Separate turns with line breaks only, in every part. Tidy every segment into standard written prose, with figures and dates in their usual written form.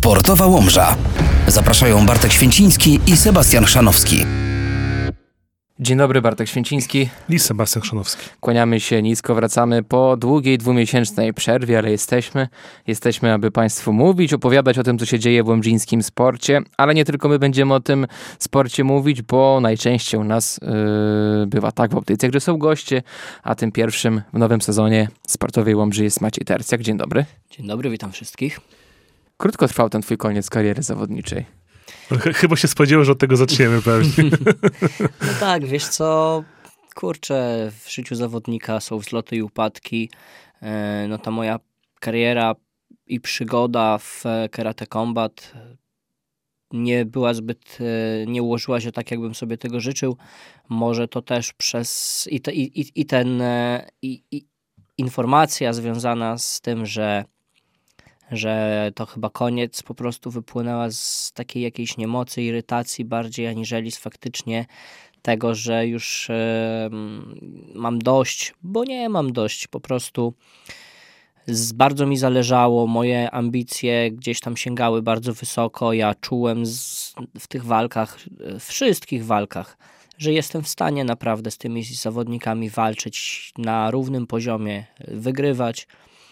Sportowa Łomża. Zapraszają Bartek Święciński i Sebastian Chrzanowski.
Dzień dobry, Bartek Święciński
i Sebastian Chrzanowski.
Kłaniamy się nisko, wracamy po długiej, dwumiesięcznej przerwie, ale jesteśmy, aby Państwu mówić, opowiadać o tym, co się dzieje w łomżyńskim sporcie, ale nie tylko my będziemy o tym sporcie mówić, bo najczęściej u nas bywa tak w audycjach, że są goście, a tym pierwszym w nowym sezonie Sportowej Łomży jest Maciej Tercjak. Dzień dobry.
Dzień dobry, witam wszystkich.
Krótko trwał ten twój koniec kariery zawodniczej.
Chyba się spodziewał, że od tego zaczniemy pewnie.
No tak, wiesz co, kurczę, w życiu zawodnika są wzloty i upadki. No ta moja kariera i przygoda w Karate Combat nie była zbyt, nie ułożyła się tak, jakbym sobie tego życzył. Może to też przez informacja związana z tym, że to chyba koniec, po prostu wypłynęła z takiej jakiejś niemocy, irytacji bardziej aniżeli z faktycznie tego, że już mam dość, bo nie mam dość, po prostu bardzo mi zależało, moje ambicje gdzieś tam sięgały bardzo wysoko, ja czułem w tych walkach, wszystkich walkach, że jestem w stanie naprawdę z tymi zawodnikami walczyć na równym poziomie, wygrywać.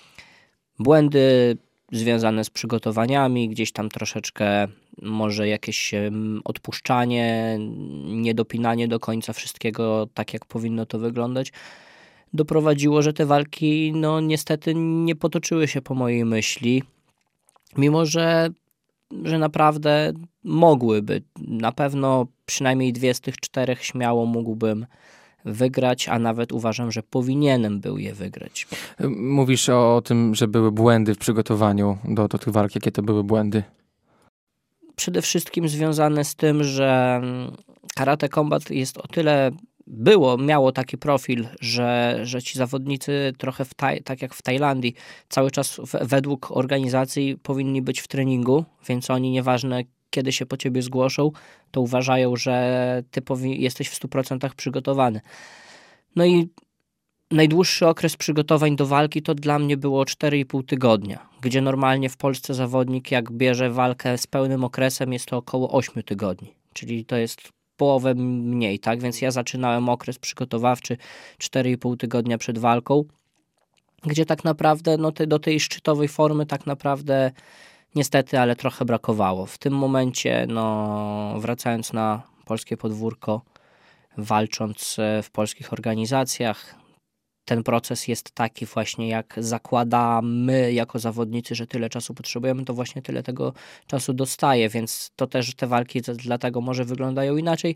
Błędy związane z przygotowaniami, gdzieś tam troszeczkę może jakieś odpuszczanie, niedopinanie do końca wszystkiego tak, jak powinno to wyglądać, doprowadziło, że te walki no niestety nie potoczyły się po mojej myśli, mimo że naprawdę mogłyby. Na pewno przynajmniej 2 z tych 4 śmiało mógłbym wygrać, a nawet uważam, że powinienem był je wygrać.
Mówisz o tym, że były błędy w przygotowaniu do tych walk. Jakie to były błędy?
Przede wszystkim związane z tym, że Karate Combat jest o tyle miało taki profil, że ci zawodnicy trochę tak jak w Tajlandii, cały czas według organizacji powinni być w treningu, więc oni nieważne kiedy się po ciebie zgłoszą, to uważają, że ty jesteś w 100% przygotowany. No i najdłuższy okres przygotowań do walki to dla mnie było 4,5 tygodnia, gdzie normalnie w Polsce zawodnik jak bierze walkę z pełnym okresem jest to około 8 tygodni, czyli to jest połowę mniej, tak? Więc ja zaczynałem okres przygotowawczy 4,5 tygodnia przed walką, gdzie tak naprawdę do tej szczytowej formy tak naprawdę niestety, ale trochę brakowało. W tym momencie, wracając na polskie podwórko, walcząc w polskich organizacjach, ten proces jest taki właśnie, jak zakładamy jako zawodnicy, że tyle czasu potrzebujemy, to właśnie tyle tego czasu dostaję, więc to też te walki dlatego może wyglądają inaczej.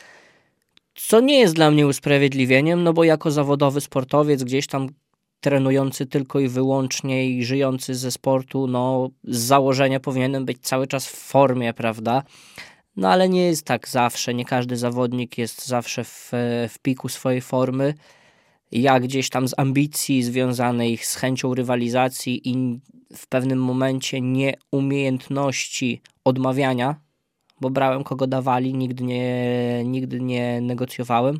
Co nie jest dla mnie usprawiedliwieniem, no bo jako zawodowy sportowiec gdzieś tam trenujący tylko i wyłącznie i żyjący ze sportu, z założenia powinienem być cały czas w formie, prawda? No ale nie jest tak zawsze, nie każdy zawodnik jest zawsze w piku swojej formy. Ja gdzieś tam z ambicji związanej z chęcią rywalizacji i w pewnym momencie nieumiejętności odmawiania, bo brałem kogo dawali, nigdy nie negocjowałem.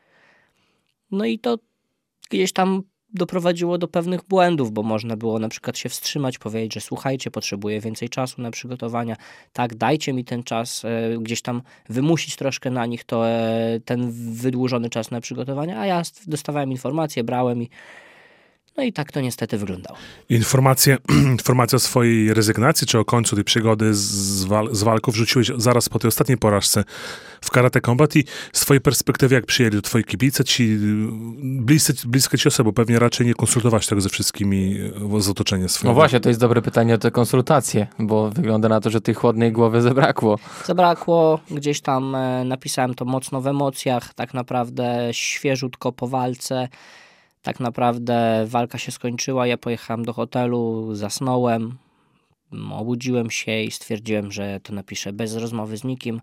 No i to gdzieś tam doprowadziło do pewnych błędów, bo można było na przykład się wstrzymać, powiedzieć, że słuchajcie, potrzebuję więcej czasu na przygotowania, tak, dajcie mi ten czas, gdzieś tam wymusić troszkę na nich ten wydłużony czas na przygotowania, a ja dostawałem informacje, brałem i tak to niestety wyglądało.
Informacja o swojej rezygnacji, czy o końcu tej przygody z walką wrzuciłeś zaraz po tej ostatniej porażce w Karate Combat i z twojej perspektywy, jak przyjęli twoi kibice, ci bliskie ci osoby, pewnie raczej nie konsultowałeś tego ze wszystkimi z otoczenia swojego.
No właśnie, to jest dobre pytanie o te konsultacje, bo wygląda na to, że tej chłodnej głowy zabrakło.
Gdzieś tam napisałem to mocno w emocjach, tak naprawdę świeżutko po walce. Tak naprawdę walka się skończyła, ja pojechałem do hotelu, zasnąłem, obudziłem się i stwierdziłem, że to napiszę bez rozmowy z nikim.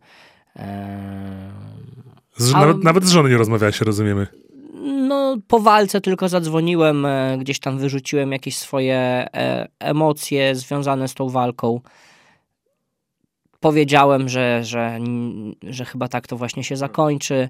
Nawet z żoną nie rozmawiałeś, rozumiemy.
No, po walce tylko zadzwoniłem, gdzieś tam wyrzuciłem jakieś swoje emocje związane z tą walką. Powiedziałem, że chyba tak to właśnie się zakończy.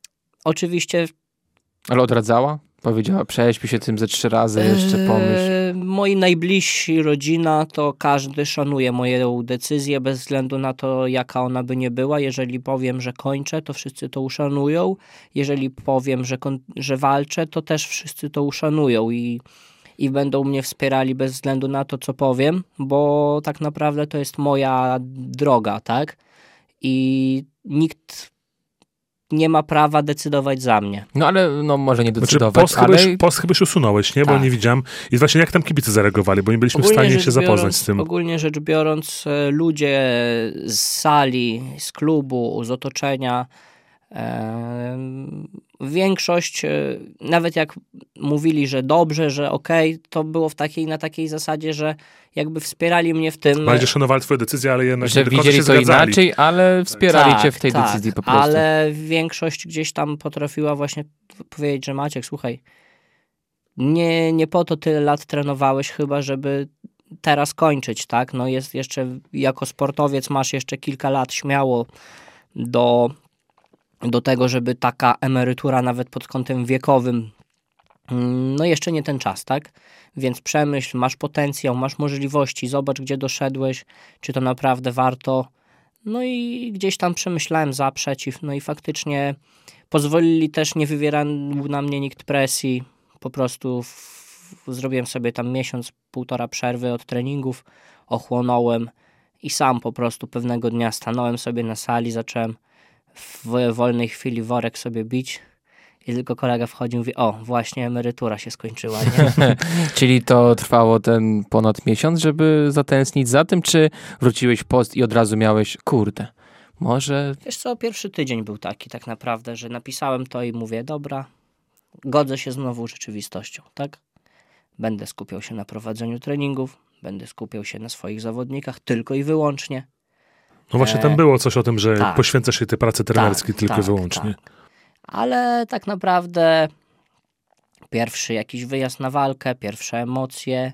Oczywiście...
Ale odradzała? Powiedziała, prześpij się tym ze 3 razy, jeszcze pomyśl.
Moi najbliżsi, rodzina, to każdy szanuje moją decyzję bez względu na to, jaka ona by nie była. Jeżeli powiem, że kończę, to wszyscy to uszanują. Jeżeli powiem, że walczę, to też wszyscy to uszanują i będą mnie wspierali bez względu na to, co powiem, bo tak naprawdę to jest moja droga, tak? I nikt nie ma prawa decydować za mnie.
No ale może nie decydować,
post chyba już usunąłeś, nie? Bo
Tak.
nie widziałem. I właśnie jak tam kibice zareagowali, bo nie byliśmy w stanie się zapoznać z tym.
Ogólnie rzecz biorąc, ludzie z sali, z klubu, z otoczenia, większość, nawet jak mówili, że dobrze, że okej, to było na takiej zasadzie, że jakby wspierali mnie w tym.
Bardziej szanowali twoje decyzje, ale jednak
że
nie do końca
widzieli
się
to
zgadzali.
inaczej, ale wspierali cię w tej decyzji po prostu.
Ale większość gdzieś tam potrafiła właśnie powiedzieć, że Maciek, słuchaj, nie po to tyle lat trenowałeś chyba, żeby teraz kończyć, tak? No jest jeszcze, jako sportowiec masz jeszcze kilka lat śmiało do tego, żeby taka emerytura nawet pod kątem wiekowym, no jeszcze nie ten czas, tak? Więc przemyśl, masz potencjał, masz możliwości, zobacz, gdzie doszedłeś, czy to naprawdę warto. No i gdzieś tam przemyślałem za, przeciw, no i faktycznie pozwolili też, nie wywierał na mnie nikt presji, po prostu zrobiłem sobie tam miesiąc, półtora przerwy od treningów, ochłonąłem i sam po prostu pewnego dnia stanąłem sobie na sali, zacząłem w wolnej chwili worek sobie bić i tylko kolega wchodził i mówi, o, właśnie emerytura się skończyła. Nie?
Czyli to trwało ten ponad miesiąc, żeby zatęsknić za tym, czy wróciłeś post i od razu miałeś, kurde, może...
Wiesz co, pierwszy tydzień był taki tak naprawdę, że napisałem to i mówię, dobra, godzę się znowu rzeczywistością, tak? Będę skupiał się na prowadzeniu treningów, będę skupiał się na swoich zawodnikach tylko i wyłącznie.
No właśnie tam było coś o tym, że
tak.
poświęcasz się tej pracy trenerskiej tylko i wyłącznie.
Tak. Ale tak naprawdę pierwszy jakiś wyjazd na walkę, pierwsze emocje,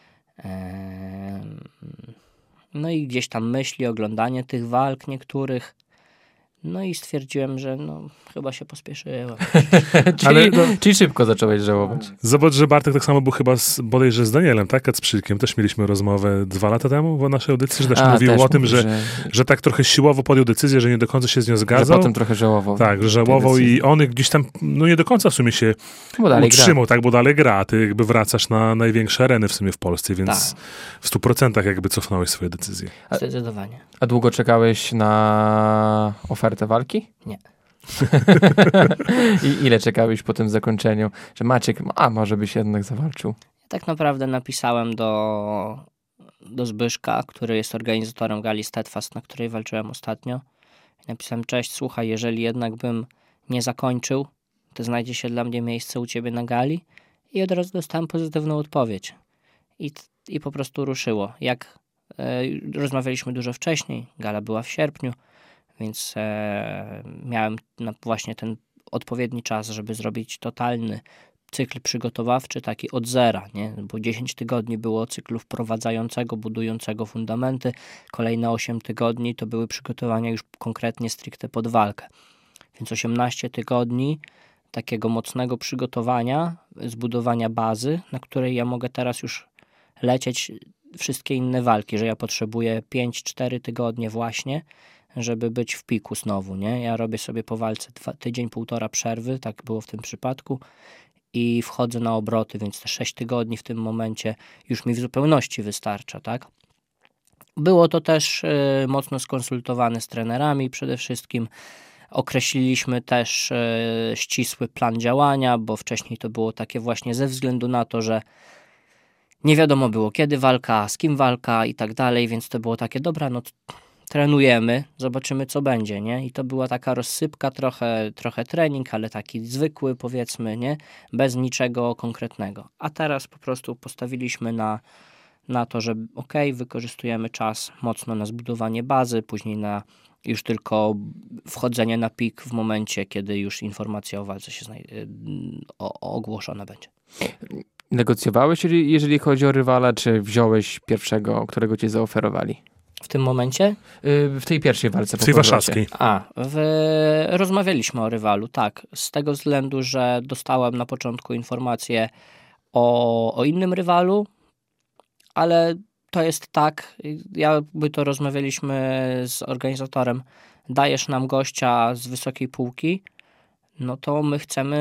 no i gdzieś tam myśli, oglądanie tych walk niektórych. No i stwierdziłem, że chyba się pospieszyłem.
czyli szybko zacząłeś żałować.
Zobacz, że Bartek tak samo był chyba bodajże z Danielem, tak? Kacprzykiem. Też mieliśmy rozmowę 2 lata temu w naszej audycji, że też mówił o tym, że tak trochę siłowo podjął decyzję, że nie do końca się z nią zgadzał.
Że potem trochę żałował.
Tak, że żałował i on gdzieś tam nie do końca w sumie się utrzymał, tak, bo dalej gra. Ty jakby wracasz na największe areny w sumie w Polsce, więc w 100% jakby cofnąłeś swoje decyzje.
Zdecydowanie.
A długo czekałeś na ofertę walki?
Nie.
I ile czekałeś po tym zakończeniu, że Maciek, może byś jednak zawalczył?
Tak naprawdę napisałem do Zbyszka, który jest organizatorem gali Steadfast, na której walczyłem ostatnio. Napisałem, cześć, słuchaj, jeżeli jednak bym nie zakończył, to znajdzie się dla mnie miejsce u ciebie na gali. I od razu dostałem pozytywną odpowiedź. I po prostu ruszyło. Jak rozmawialiśmy dużo wcześniej, gala była w sierpniu, więc miałem właśnie ten odpowiedni czas, żeby zrobić totalny cykl przygotowawczy, taki od zera, nie? Bo 10 tygodni było cyklu wprowadzającego, budującego fundamenty, kolejne 8 tygodni to były przygotowania już konkretnie stricte pod walkę. Więc 18 tygodni takiego mocnego przygotowania, zbudowania bazy, na której ja mogę teraz już lecieć wszystkie inne walki, że ja potrzebuję 5-4 tygodnie właśnie, żeby być w piku znowu, nie? Ja robię sobie po walce tydzień, półtora przerwy, tak było w tym przypadku i wchodzę na obroty, więc te 6 tygodni w tym momencie już mi w zupełności wystarcza, tak? Było to też mocno skonsultowane z trenerami przede wszystkim. Określiliśmy też ścisły plan działania, bo wcześniej to było takie właśnie ze względu na to, że nie wiadomo było kiedy walka, z kim walka i tak dalej, więc to było takie, dobra, trenujemy, zobaczymy co będzie, nie? I to była taka rozsypka, trochę trening, ale taki zwykły powiedzmy, nie? Bez niczego konkretnego. A teraz po prostu postawiliśmy na to, że wykorzystujemy czas mocno na zbudowanie bazy, później na już tylko wchodzenie na pik w momencie, kiedy już informacja o walce się ogłoszona będzie.
Negocjowałeś, jeżeli chodzi o rywala, czy wziąłeś pierwszego, którego ci zaoferowali?
W tym momencie?
W tej pierwszej walce.
W tej warszawskiej.
Rozmawialiśmy o rywalu, tak. Z tego względu, że dostałem na początku informację o innym rywalu. ale to jest tak, jakby to rozmawialiśmy z organizatorem, dajesz nam gościa z wysokiej półki, no to my chcemy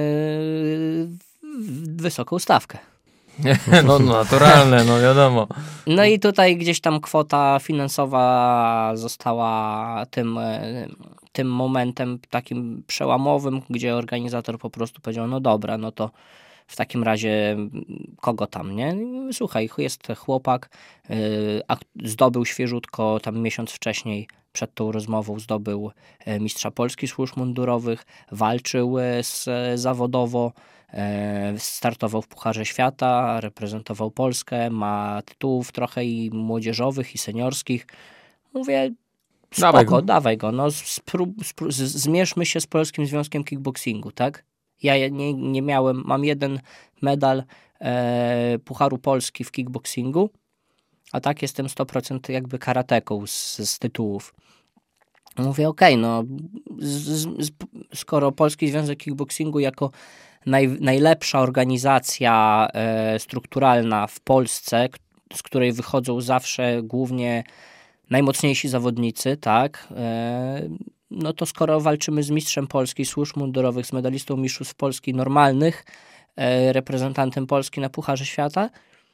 wysoką stawkę.
No naturalne, no wiadomo.
No i tutaj gdzieś tam kwota finansowa została tym momentem takim przełamowym, gdzie organizator po prostu powiedział, no dobra, no to w takim razie kogo tam, nie? Słuchaj, jest chłopak, zdobył świeżutko, tam miesiąc wcześniej przed tą rozmową zdobył mistrza Polski służb mundurowych, walczył zawodowo, startował w Pucharze Świata, reprezentował Polskę, ma tytułów trochę i młodzieżowych, i seniorskich. Mówię, spoko, dawaj go, no zmierzmy się z Polskim Związkiem Kickboxingu, tak? Ja nie miałem, mam jeden medal Pucharu Polski w kickboxingu, a tak jestem 100% jakby karateką z tytułów. Mówię, okej, no skoro Polski Związek Kickboxingu jako najlepsza organizacja strukturalna w Polsce, z której wychodzą zawsze głównie najmocniejsi zawodnicy, tak, no to skoro walczymy z mistrzem Polski służb mundurowych, z medalistą mistrzostw Polski normalnych, reprezentantem Polski na Pucharze Świata,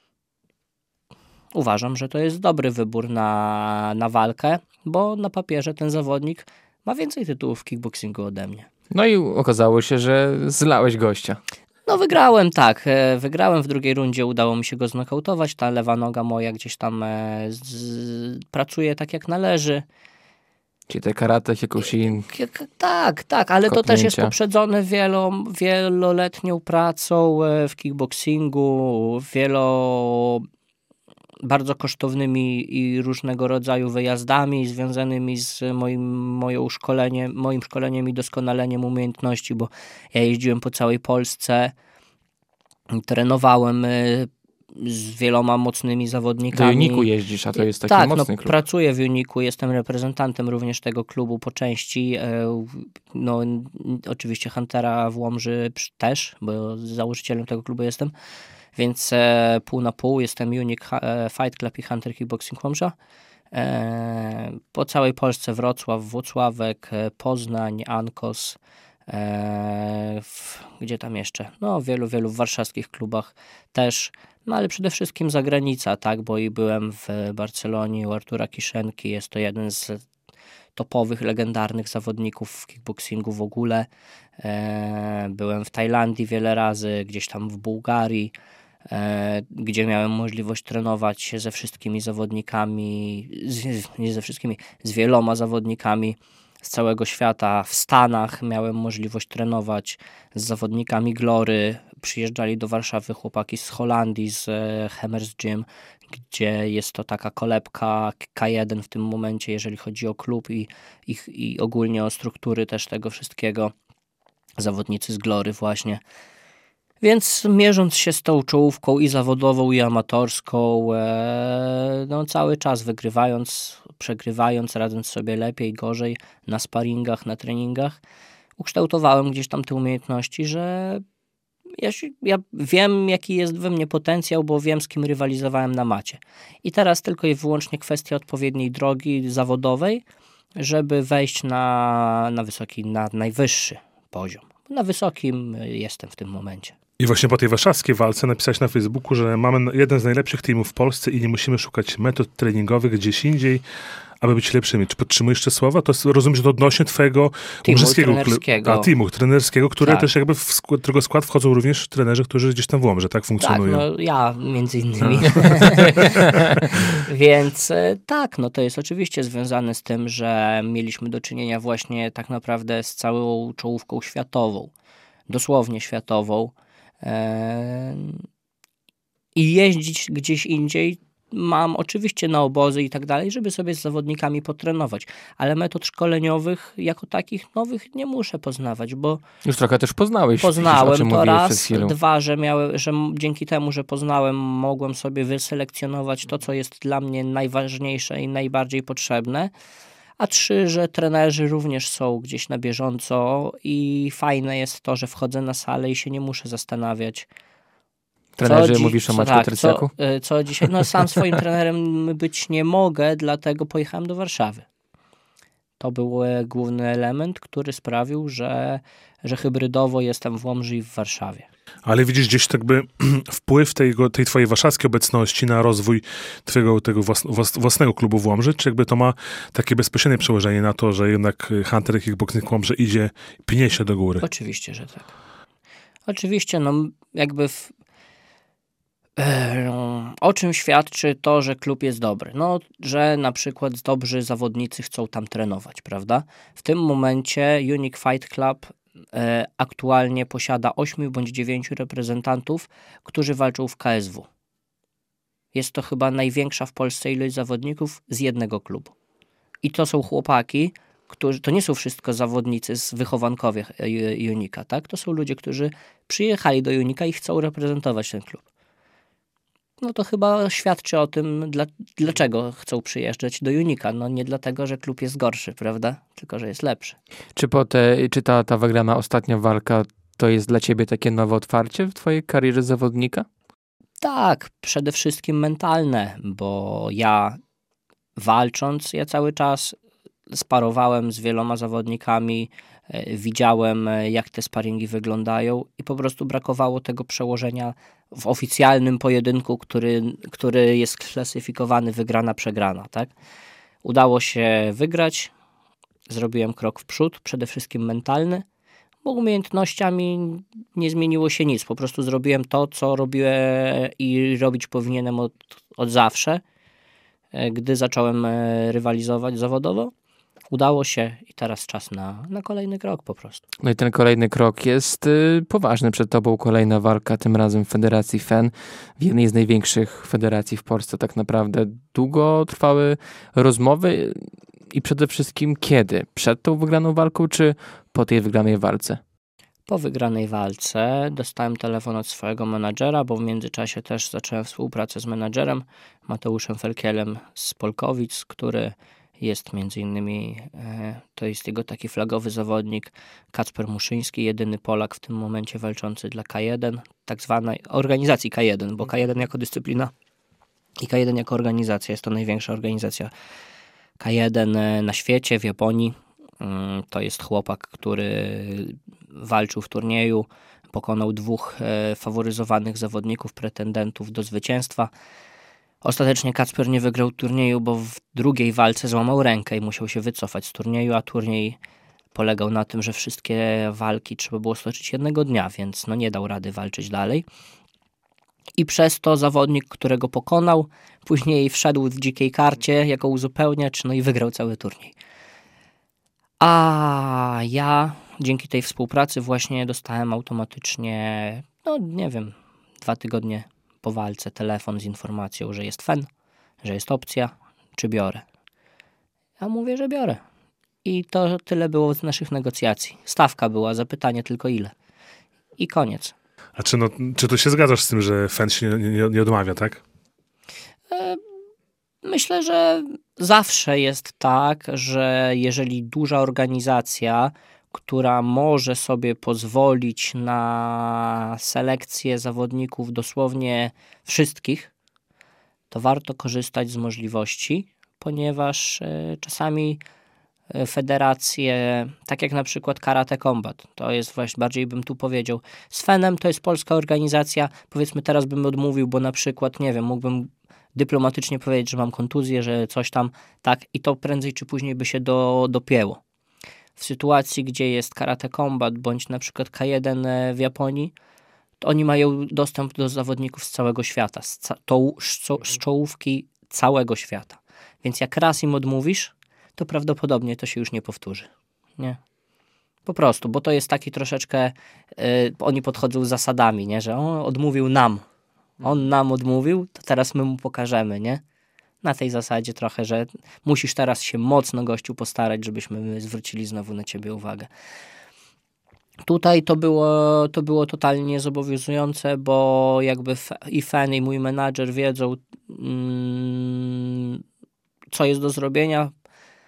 uważam, że to jest dobry wybór na walkę, bo na papierze ten zawodnik ma więcej tytułów w kickboxingu ode mnie.
No i okazało się, że zlałeś gościa.
No wygrałem, tak. Wygrałem w drugiej rundzie, udało mi się go znokautować. Ta lewa noga moja gdzieś tam pracuje tak jak należy.
Czyli te karate, Kyokushin.
Tak, ale to też jest
kopnięcia.
poprzedzone wieloletnią pracą w kickboxingu, bardzo kosztownymi i różnego rodzaju wyjazdami związanymi z moim szkoleniem i doskonaleniem umiejętności, bo ja jeździłem po całej Polsce, trenowałem z wieloma mocnymi zawodnikami.
Do Uniku jeździsz, a to jest taki
tak,
mocny klub.
Pracuję w Uniku, jestem reprezentantem również tego klubu po części. No, oczywiście Huntera w Łomży też, bo założycielem tego klubu jestem. Więc pół na pół jestem Unique Fight Club i Hunter Kickboxing Łomża. Po całej Polsce Wrocław, Włocławek, Poznań, Ankos, gdzie tam jeszcze? No wielu w warszawskich klubach też, no ale przede wszystkim zagranica, tak, bo i byłem w Barcelonie u Artura Kiszenki, jest to jeden z topowych, legendarnych zawodników w kickboxingu w ogóle. Byłem w Tajlandii wiele razy, gdzieś tam w Bułgarii, gdzie miałem możliwość trenować się ze wszystkimi zawodnikami, nie ze wszystkimi, z wieloma zawodnikami z całego świata. W Stanach miałem możliwość trenować z zawodnikami Glory. Przyjeżdżali do Warszawy chłopaki z Holandii, z Hammers Gym, gdzie jest to taka kolebka K1 w tym momencie, jeżeli chodzi o klub i ogólnie o struktury też tego wszystkiego. Zawodnicy z Glory właśnie. Więc mierząc się z tą czołówką i zawodową, i amatorską, no cały czas wygrywając, przegrywając, radząc sobie lepiej, gorzej na sparingach, na treningach, ukształtowałem gdzieś tam te umiejętności, że ja wiem, jaki jest we mnie potencjał, bo wiem, z kim rywalizowałem na macie. I teraz tylko i wyłącznie kwestia odpowiedniej drogi zawodowej, żeby wejść na najwyższy poziom. Na wysokim jestem w tym momencie.
I właśnie po tej warszawskiej walce napisałeś na Facebooku, że mamy jeden z najlepszych teamów w Polsce i nie musimy szukać metod treningowych gdzieś indziej, aby być lepszymi. Czy podtrzymujesz te słowa? To rozumiem, że to odnośnie twojego teamu trenerskiego, które też jakby w którego skład wchodzą również trenerzy, którzy gdzieś tam w Łomży, tak funkcjonują.
Tak, no ja między innymi. Więc tak, no to jest oczywiście związane z tym, że mieliśmy do czynienia właśnie tak naprawdę z całą czołówką światową. Dosłownie światową. I jeździć gdzieś indziej mam oczywiście na obozy i tak dalej, żeby sobie z zawodnikami potrenować, ale metod szkoleniowych jako takich nowych nie muszę poznawać, bo
już trochę też poznałeś.
Poznałem to raz, dwa, że dzięki temu, że poznałem, mogłem sobie wyselekcjonować to, co jest dla mnie najważniejsze i najbardziej potrzebne, a trzy, że trenerzy również są gdzieś na bieżąco i fajne jest to, że wchodzę na salę i się nie muszę zastanawiać,
Trenerze, mówisz o Maćku Tercjaku?
Co dzisiaj? No sam swoim trenerem być nie mogę, dlatego pojechałem do Warszawy. To był główny element, który sprawił, że hybrydowo jestem w Łomży i w Warszawie.
Ale widzisz gdzieś jakby wpływ tej twojej warszawskiej obecności na rozwój twojego tego własnego klubu w Łomży? Czy jakby to ma takie bezpośrednie przełożenie na to, że jednak Hunter Kickboxing Łomży pnie się do góry?
Oczywiście, że tak. Oczywiście, no jakby o czym świadczy to, że klub jest dobry? No, że na przykład dobrzy zawodnicy chcą tam trenować, prawda? W tym momencie Unique Fight Club aktualnie posiada 8 bądź 9 reprezentantów, którzy walczą w KSW. Jest to chyba największa w Polsce ilość zawodników z jednego klubu. I to są chłopaki, to nie są wszystko zawodnicy z wychowankowie Unika, tak? To są ludzie, którzy przyjechali do Unika i chcą reprezentować ten klub. No to chyba świadczy o tym, dlaczego chcą przyjeżdżać do Unika. No nie dlatego, że klub jest gorszy, prawda? Tylko, że jest lepszy.
Czy ta wygrana ostatnia walka to jest dla ciebie takie nowe otwarcie w twojej karierze zawodnika?
Tak, przede wszystkim mentalne, bo ja walcząc, ja cały czas sparowałem z wieloma zawodnikami, widziałem jak te sparingi wyglądają i po prostu brakowało tego przełożenia w oficjalnym pojedynku, który jest klasyfikowany wygrana-przegrana, tak? Udało się wygrać, zrobiłem krok w przód, przede wszystkim mentalny, bo umiejętnościami nie zmieniło się nic, po prostu zrobiłem to, co robiłem i robić powinienem od zawsze, gdy zacząłem rywalizować zawodowo. Udało się i teraz czas na kolejny krok po prostu.
No i ten kolejny krok jest poważny. Przed tobą kolejna walka, tym razem w Federacji FEN, w jednej z największych federacji w Polsce tak naprawdę. Długo trwały rozmowy i przede wszystkim kiedy? Przed tą wygraną walką, czy po tej wygranej walce?
Po wygranej walce dostałem telefon od swojego menadżera, bo w międzyczasie też zacząłem współpracę z menadżerem Mateuszem Felkielem z Polkowic, który jest między innymi, to jest jego taki flagowy zawodnik Kacper Muszyński, jedyny Polak w tym momencie walczący dla K1, tak zwanej organizacji K1, bo K1 jako dyscyplina i K1 jako organizacja, jest to największa organizacja K1 na świecie, w Japonii. To jest chłopak, który walczył w turnieju, pokonał 2 faworyzowanych zawodników, pretendentów do zwycięstwa. Ostatecznie Kacper nie wygrał turnieju, bo w drugiej walce złamał rękę i musiał się wycofać z turnieju, a turniej polegał na tym, że wszystkie walki trzeba było stoczyć jednego dnia, więc no nie dał rady walczyć dalej. I przez to zawodnik, którego pokonał, później wszedł w dzikiej karcie jako uzupełniacz, no i wygrał cały turniej. A ja dzięki tej współpracy właśnie dostałem automatycznie, no nie wiem, 2 tygodnie po walce telefon z informacją, że jest FEN, że jest opcja, czy biorę. Ja mówię, że biorę. I to tyle było z naszych negocjacji. Stawka była, zapytanie tylko ile. I koniec.
A czy to się zgadzasz z tym, że FEN się nie odmawia, tak?
Myślę, że zawsze jest tak, że jeżeli duża organizacja, która może sobie pozwolić na selekcję zawodników dosłownie wszystkich, to warto korzystać z możliwości, ponieważ czasami federacje, tak jak na przykład Karate Combat, to jest właśnie, bardziej bym tu powiedział, z FEN-em to jest polska organizacja, powiedzmy teraz bym odmówił, bo na przykład, nie wiem, mógłbym dyplomatycznie powiedzieć, że mam kontuzję, że coś tam, tak, i to prędzej czy później by się dopięło. W sytuacji, gdzie jest Karate Combat bądź na przykład K1 w Japonii, to oni mają dostęp do zawodników z całego świata, z czołówki całego świata. Więc jak raz im odmówisz, to prawdopodobnie to się już nie powtórzy. Nie? Po prostu, bo to jest taki troszeczkę, oni podchodzą z zasadami, nie? Że on odmówił nam. On nam odmówił, to teraz my mu pokażemy, nie? Na tej zasadzie trochę, że musisz teraz się mocno, gościu, postarać, żebyśmy zwrócili znowu na ciebie uwagę. Tutaj to było totalnie zobowiązujące, bo jakby i FEN, i mój menadżer wiedzą, co jest do zrobienia.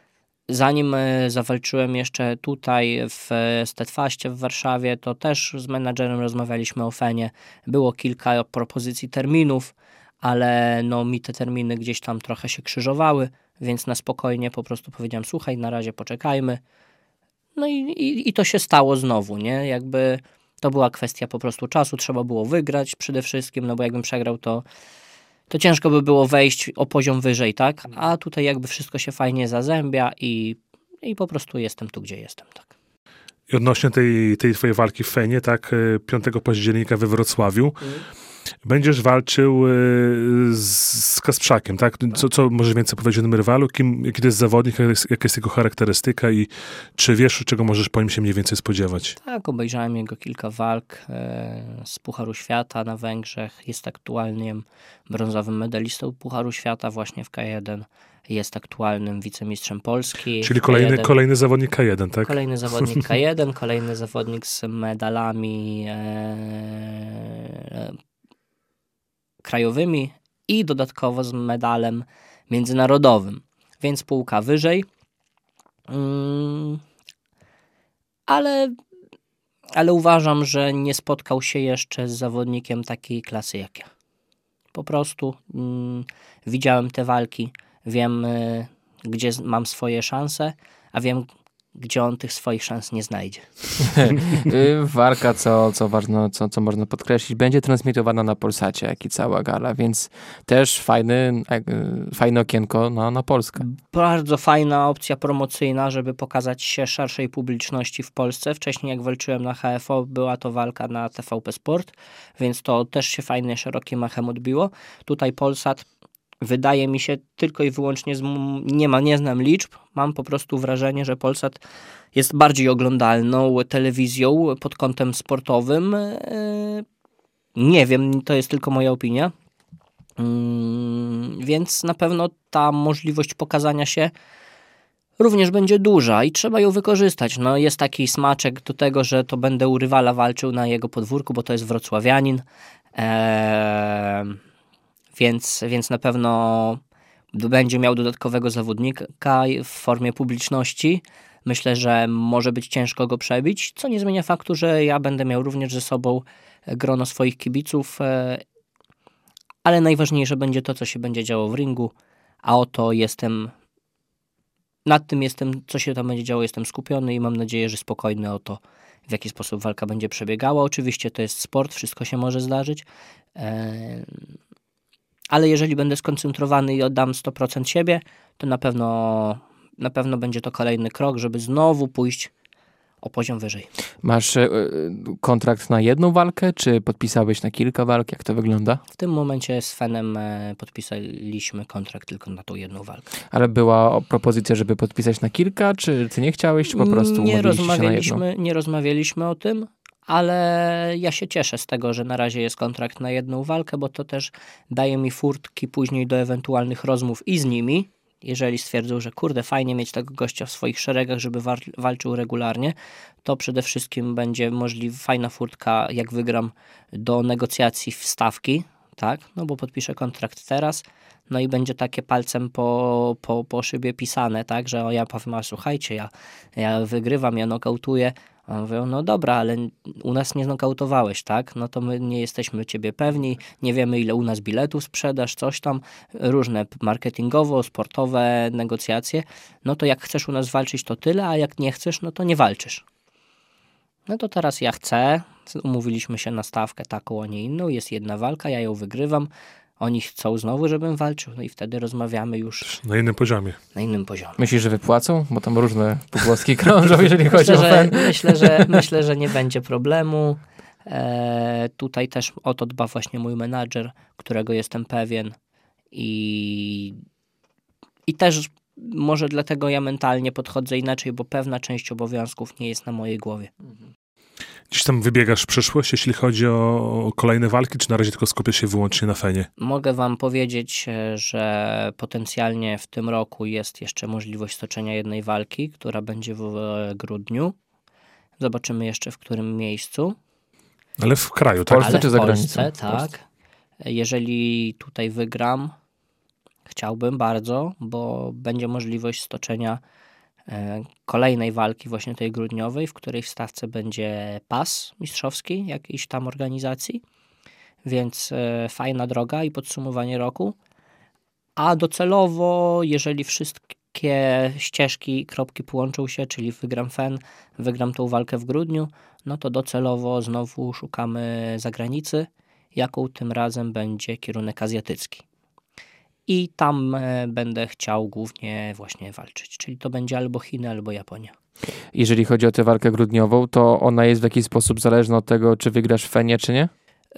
Zanim zawalczyłem jeszcze tutaj w Steadfastie w Warszawie, to też z menadżerem rozmawialiśmy o Fenie. Było kilka propozycji terminów, ale no mi te terminy gdzieś tam trochę się krzyżowały, więc na spokojnie po prostu powiedziałem, słuchaj, na razie poczekajmy. No i to się stało znowu, nie? Jakby to była kwestia po prostu czasu, trzeba było wygrać przede wszystkim, no bo jakbym przegrał, to ciężko by było wejść o poziom wyżej, tak? A tutaj jakby wszystko się fajnie zazębia i po prostu jestem tu, gdzie jestem, tak.
I odnośnie tej twojej walki w Fenie, tak, 5 października we Wrocławiu, będziesz walczył z Kasprzakiem, tak? Co możesz więcej powiedzieć o tym rywalu? Jaki to jest zawodnik, jaka jest jego charakterystyka i czy wiesz, czego możesz po nim się mniej więcej spodziewać?
Tak, obejrzałem jego kilka walk z Pucharu Świata na Węgrzech. Jest aktualnym brązowym medalistą Pucharu Świata właśnie w K1. Jest aktualnym wicemistrzem Polski.
Czyli kolejny zawodnik K1, tak?
Kolejny zawodnik K1, kolejny zawodnik z medalami krajowymi i dodatkowo z medalem międzynarodowym, więc półka wyżej. Ale uważam, że nie spotkał się jeszcze z zawodnikiem takiej klasy jak ja. Po prostu widziałem te walki, wiem gdzie mam swoje szanse, a wiem gdzie on tych swoich szans nie znajdzie.
Walka, co ważne, co można podkreślić, będzie transmitowana na Polsacie, jak i cała gala, więc też fajne okienko na Polskę.
Bardzo fajna opcja promocyjna, żeby pokazać się szerszej publiczności w Polsce. Wcześniej jak walczyłem na HFO, była to walka na TVP Sport, więc to też się fajnie szerokim echem odbiło. Tutaj Polsat, wydaje mi się, tylko i wyłącznie nie znam liczb, mam po prostu wrażenie, że Polsat jest bardziej oglądalną telewizją pod kątem sportowym. Nie wiem, to jest tylko moja opinia. Więc na pewno ta możliwość pokazania się również będzie duża i trzeba ją wykorzystać. No, jest taki smaczek do tego, że to będę u rywala walczył na jego podwórku, bo to jest wrocławianin. Więc na pewno będzie miał dodatkowego zawodnika w formie publiczności. Myślę, że może być ciężko go przebić, co nie zmienia faktu, że ja będę miał również ze sobą grono swoich kibiców, ale najważniejsze będzie to, co się będzie działo w ringu, a oto nad tym co się tam będzie działo, jestem skupiony i mam nadzieję, że spokojny o to, w jaki sposób walka będzie przebiegała. Oczywiście to jest sport, wszystko się może zdarzyć, ale jeżeli będę skoncentrowany i oddam 100% siebie, to na pewno będzie to kolejny krok, żeby znowu pójść o poziom wyżej.
Masz kontrakt na jedną walkę, czy podpisałeś na kilka walk? Jak to wygląda?
W tym momencie z Fenem podpisaliśmy kontrakt tylko na tą jedną walkę.
Ale była propozycja, żeby podpisać na kilka, czy ty nie chciałeś, czy po prostu umówiliście się na jedną?
Nie rozmawialiśmy o tym, ale ja się cieszę z tego, że na razie jest kontrakt na jedną walkę, bo to też daje mi furtki później do ewentualnych rozmów i z nimi, jeżeli stwierdzą, że kurde, fajnie mieć tego gościa w swoich szeregach, żeby walczył regularnie, to przede wszystkim będzie fajna furtka, jak wygram, do negocjacji w stawki, tak? No bo podpiszę kontrakt teraz, no i będzie takie palcem po szybie pisane, tak? Że ja powiem, a słuchajcie, ja wygrywam, ja nokautuję. A on mówią, no dobra, ale u nas nie znokautowałeś, tak? No to my nie jesteśmy ciebie pewni, nie wiemy ile u nas biletów sprzedasz, coś tam, różne marketingowo, sportowe negocjacje. No to jak chcesz u nas walczyć, to tyle, a jak nie chcesz, no to nie walczysz. No to teraz ja chcę, umówiliśmy się na stawkę taką, a nie inną, jest jedna walka, ja ją wygrywam, oni chcą znowu, żebym walczył, no i wtedy rozmawiamy już
na innym poziomie.
Myślisz, że wypłacą? Bo tam różne pogłoski krążą, jeżeli chodzi o Fen.
Myślę, że nie będzie problemu. Tutaj też o to dba właśnie mój menadżer, którego jestem pewien i też może dlatego ja mentalnie podchodzę inaczej, bo pewna część obowiązków nie jest na mojej głowie.
Gdzieś tam wybiegasz w przyszłość, jeśli chodzi o kolejne walki, czy na razie tylko skupiasz się wyłącznie na Fenie?
Mogę wam powiedzieć, że potencjalnie w tym roku jest jeszcze możliwość stoczenia jednej walki, która będzie w grudniu. Zobaczymy jeszcze w którym miejscu.
Ale w kraju, tak?
W Polsce czy za granicą?
W Polsce, tak. Jeżeli tutaj wygram, chciałbym bardzo, bo będzie możliwość stoczenia kolejnej walki właśnie tej grudniowej, w której w stawce będzie pas mistrzowski jakiejś tam organizacji, więc fajna droga i podsumowanie roku. A docelowo, jeżeli wszystkie ścieżki i kropki połączą się, czyli wygram tą walkę w grudniu, no to docelowo znowu szukamy zagranicy, jaką tym razem będzie kierunek azjatycki. I tam będę chciał głównie właśnie walczyć, czyli to będzie albo Chiny, albo Japonia.
Jeżeli chodzi o tę walkę grudniową, to ona jest w jakiś sposób zależna od tego, czy wygrasz w Fenie, czy nie?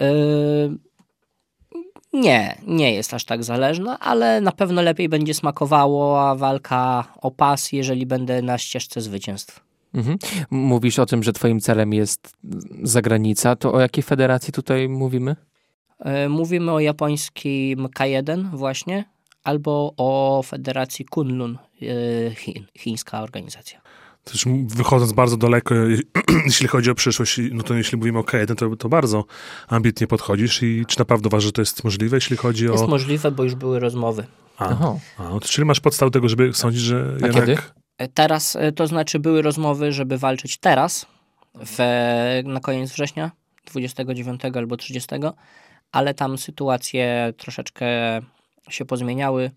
Nie jest aż tak zależna, ale na pewno lepiej będzie smakowała walka o pas, jeżeli będę na ścieżce zwycięstw.
Mhm. Mówisz o tym, że twoim celem jest zagranica, to o jakiej federacji tutaj mówimy?
Mówimy o japońskim K1 właśnie, albo o federacji Kunlun, chińska organizacja.
Też wychodząc bardzo daleko, jeśli chodzi o przyszłość, no to jeśli mówimy o K1, to bardzo ambitnie podchodzisz i czy naprawdę uważasz, że to jest możliwe, jeśli chodzi o...
Jest możliwe, bo już były rozmowy.
No to czyli masz podstawę tego, żeby sądzić, że
A
jednak...
kiedy?
Teraz, to znaczy były rozmowy, żeby walczyć teraz, na koniec września, 29 albo 30, ale tam sytuacje troszeczkę się pozmieniały,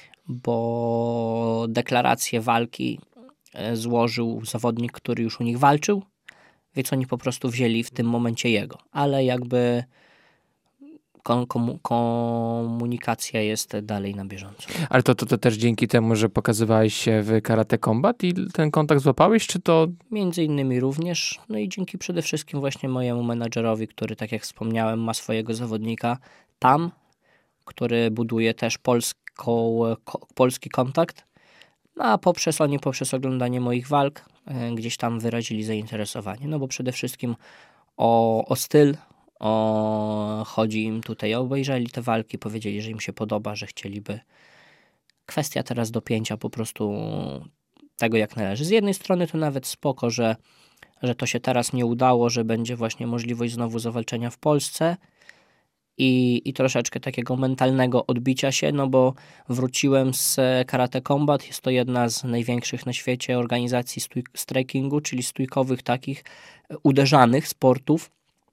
bo deklarację walki złożył zawodnik, który już u nich walczył, więc oni po prostu wzięli w tym momencie jego, ale jakby komunikacja jest dalej na bieżąco.
Ale to też dzięki temu, że pokazywałeś się w Karate Combat i ten kontakt złapałeś, czy to...
Między innymi również, no i dzięki przede wszystkim właśnie mojemu menadżerowi, który, tak jak wspomniałem, ma swojego zawodnika tam, który buduje też polski kontakt, no a poprzez oglądanie moich walk gdzieś tam wyrazili zainteresowanie, no bo przede wszystkim o styl, chodzi im tutaj, obejrzeli te walki, powiedzieli, że im się podoba, że chcieliby. Kwestia teraz dopięcia po prostu tego, jak należy. Z jednej strony to nawet spoko, że to się teraz nie udało, że będzie właśnie możliwość znowu zawalczenia w Polsce i troszeczkę takiego mentalnego odbicia się, no bo wróciłem z Karate Combat, jest to jedna z największych na świecie organizacji strikingu, czyli stójkowych takich uderzanych sportów,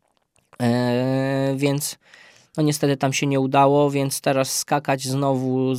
więc no niestety tam się nie udało, więc teraz skakać znowu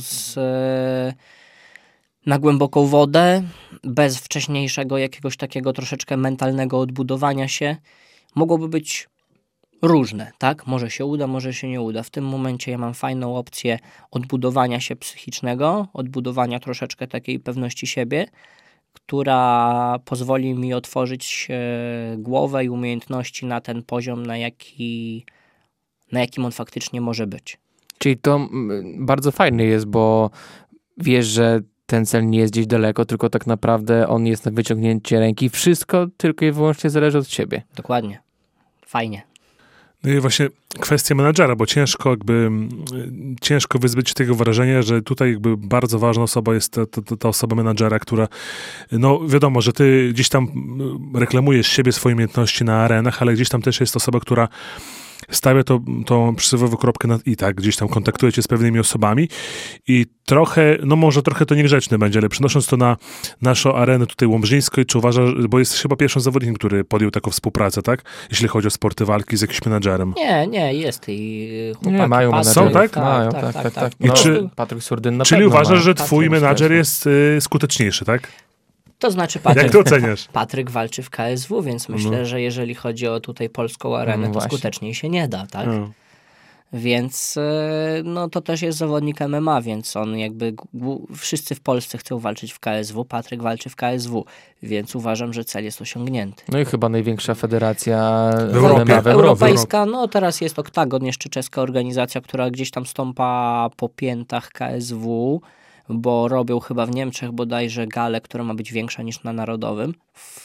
na głęboką wodę, bez wcześniejszego jakiegoś takiego troszeczkę mentalnego odbudowania się, mogłoby być różne, tak? Może się uda, może się nie uda. W tym momencie ja mam fajną opcję odbudowania się psychicznego, odbudowania troszeczkę takiej pewności siebie, która pozwoli mi otworzyć głowę i umiejętności na ten poziom, na jakim on faktycznie może być.
Czyli to bardzo fajne jest, bo wiesz, że ten cel nie jest gdzieś daleko, tylko tak naprawdę on jest na wyciągnięcie ręki. Wszystko tylko i wyłącznie zależy od ciebie.
Dokładnie. Fajnie.
No i właśnie kwestia menadżera, bo ciężko wyzbyć się tego wrażenia, że tutaj jakby bardzo ważna osoba jest ta osoba menadżera, która, no wiadomo, że ty gdzieś tam reklamujesz siebie, swoje umiejętności na arenach, ale gdzieś tam też jest osoba, która stawia tą przysłowiową kropkę nad i, tak, gdzieś tam kontaktuje cię z pewnymi osobami i trochę, no może trochę to niegrzeczne będzie, ale przenosząc to na naszą arenę tutaj łomżyńską, czy uważasz, bo jesteś chyba pierwszym zawodnikiem, który podjął taką współpracę, tak? Jeśli chodzi o sporty walki z jakimś menadżerem.
Nie, jest i chłopaki.
Nie, mają
Są, tak?
Mają, tak.
I
No,
czy-
Patryk Surdyn na
Czyli
pewno
uważasz,
ma.
że twój
Patryk
menadżer
też.
jest skuteczniejszy, tak?
To znaczy
Jak to oceniasz?
Patryk walczy w KSW, więc myślę, że jeżeli chodzi o tutaj polską arenę, to
właśnie.
skuteczniej się nie da, tak?
No.
Więc no to też jest zawodnik MMA, więc on jakby wszyscy w Polsce chcą walczyć w KSW, Patryk walczy w KSW, więc uważam, że cel jest osiągnięty.
No i chyba największa federacja
W Europie.
MMA w Europie.
Europejska, no teraz jest Oktagon, jeszcze czeska organizacja, która gdzieś tam stąpa po piętach KSW, bo robią chyba w Niemczech bodajże galę, która ma być większa niż na Narodowym,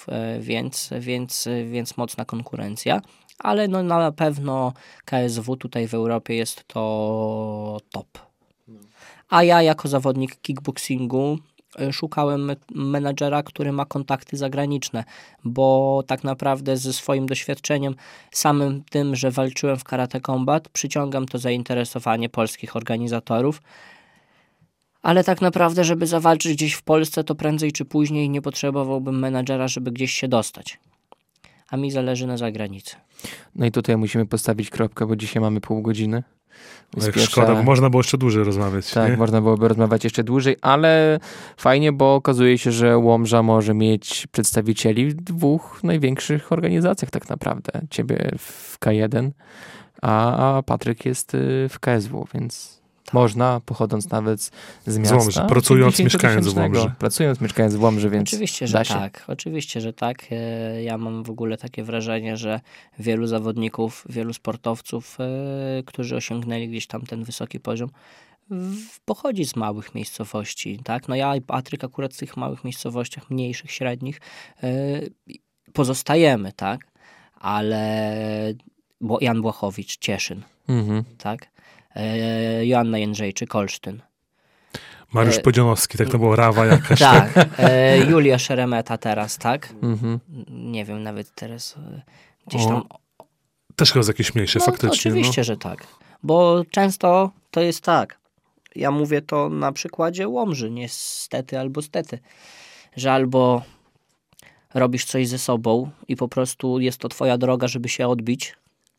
więc mocna konkurencja. Ale no na pewno KSW tutaj w Europie jest to top. A ja jako zawodnik kickboxingu szukałem menadżera, który ma kontakty zagraniczne, bo tak naprawdę ze swoim doświadczeniem, samym tym, że walczyłem w Karate Combat, przyciągam to zainteresowanie polskich organizatorów, Ale tak naprawdę, żeby zawalczyć gdzieś w Polsce, to prędzej czy później nie potrzebowałbym menadżera, żeby gdzieś się dostać. A mi zależy na zagranicy.
No i tutaj musimy postawić kropkę, bo dzisiaj mamy pół godziny.
Szkoda, bo można było jeszcze dłużej rozmawiać.
Tak,
nie?
można byłoby rozmawiać jeszcze dłużej, ale fajnie, bo okazuje się, że Łomża może mieć przedstawicieli w 2 największych organizacjach tak naprawdę. Ciebie w K1, a Patryk jest w KSW, więc można, pochodząc nawet z miasta.
Łomży, pracując, mieszkając w Łomży.
Pracując, mieszkając w Łomży, więc
Oczywiście, że
da się.
tak. Oczywiście, że tak. Ja mam w ogóle takie wrażenie, że wielu zawodników, wielu sportowców, którzy osiągnęli gdzieś tam ten wysoki poziom, pochodzi z małych miejscowości, tak? No ja i Patryk akurat w tych małych miejscowościach, mniejszych, średnich, pozostajemy, tak? Ale Jan Błachowicz, Cieszyn, tak? Joanna Jędrzejczyk, Olsztyn.
Mariusz Podzionowski, tak to było, Rawa jakaś.
Tak, Julia Szeremeta teraz, tak? Nie wiem, nawet teraz gdzieś tam...
Też chyba z jakieś mniejsze, faktycznie.
Oczywiście, że tak. Bo często to jest tak, ja mówię to na przykładzie Łomży, niestety albo stety, że albo robisz coś ze sobą i po prostu jest to twoja droga, żeby się odbić,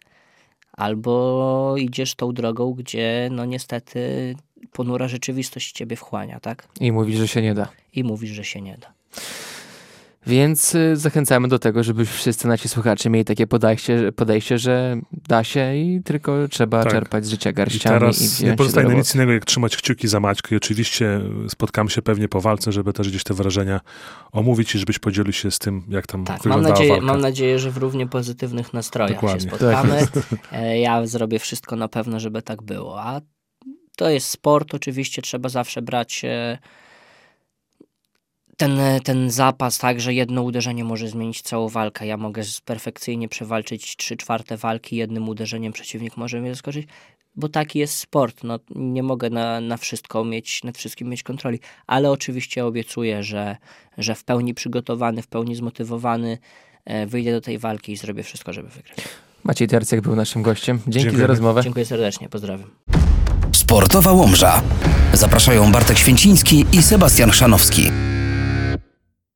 albo idziesz tą drogą, gdzie no niestety ponura rzeczywistość ciebie wchłania, tak?
I mówisz, że się nie da.
I mówisz, że się nie da.
Więc zachęcamy do tego, żeby wszyscy nasi słuchacze mieli takie podejście, że da się i tylko trzeba czerpać z życia garściami. I
teraz nie pozostaje nam nic innego, jak trzymać kciuki za Maćka i oczywiście spotkamy się pewnie po walce, żeby też gdzieś te wrażenia omówić i żebyś podzielił się z tym, jak tam wyglądała walka.
Mam nadzieję, że w równie pozytywnych nastrojach się spotkamy. Ja zrobię wszystko na pewno, żeby tak było. A to jest sport, oczywiście trzeba zawsze brać ten zapas, tak, że jedno uderzenie może zmienić całą walkę. Ja mogę perfekcyjnie przewalczyć 3/4 walki, jednym uderzeniem przeciwnik może mnie zaskoczyć, bo taki jest sport. No, nie mogę na wszystko nad wszystkim mieć kontroli, ale oczywiście obiecuję, że w pełni przygotowany, w pełni zmotywowany wyjdę do tej walki i zrobię wszystko, żeby wygrać.
Maciej Tercek był naszym gościem. Dzięki za rozmowę.
Dziękuję serdecznie, pozdrawiam.
Sportowa Łomża. Zapraszają Bartek Święciński i Sebastian Chrzanowski.